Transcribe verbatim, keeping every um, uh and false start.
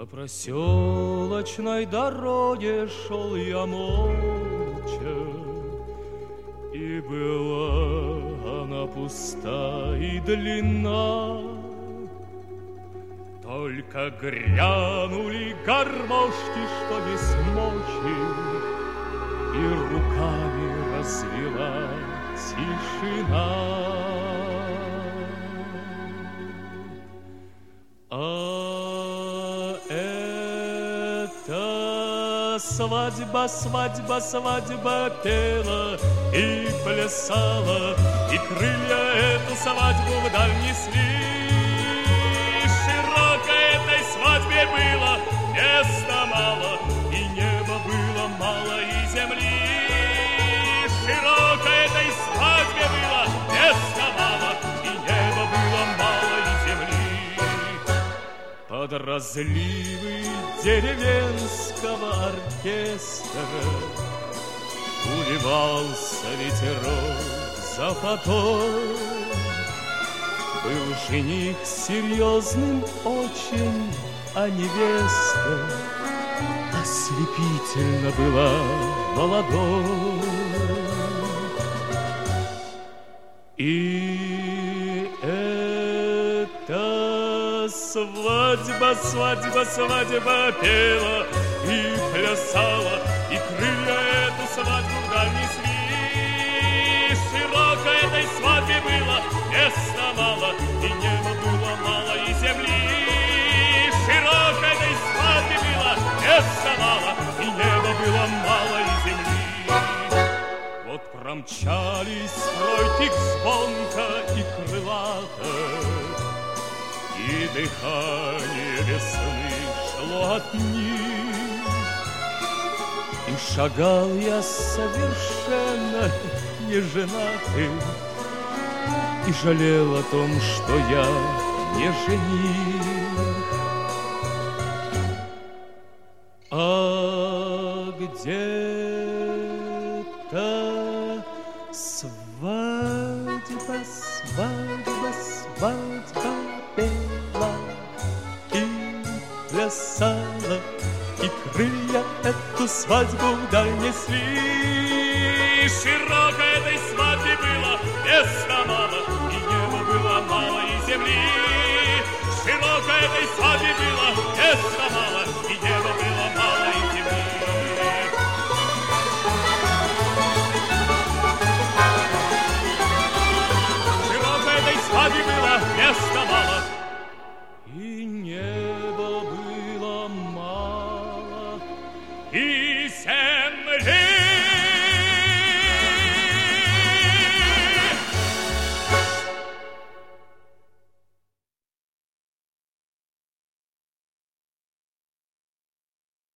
По проселочной дороге шел я молча, и была она пуста и длинна. Только грянули гармошки, что есть мочи, и руками развела тишина. А это свадьба, свадьба, свадьба пела и плясала, и крылья эту свадьбу вдаль несли. Широко этой свадьбе было места мало, и неба было мало, и земли. Широко этой свадьбе было места мало, и неба было мало, и земли. Под разливы деревенского оркестра уливался ветерок запотой. Был жених серьезным очень, а невеста ослепительно была молодой. И эта свадьба, свадьба, свадьба пела и плясала, и крылья эту свадьбу вдаль несли. Широко этой свадьбе было места мало, и неба было мало, и земли. Широко этой свадьбе было места мало, и неба было мало, и земли. Вот промчались тройки звонко и крылато, и дыхание весны шло от них. И шагал я совершенно не женатый, и жалел о том, что я не жених. А где-то свадьба, свадьба, свадьба пела и плясала, и крылья эту свадьбу вдаль несли. Широкая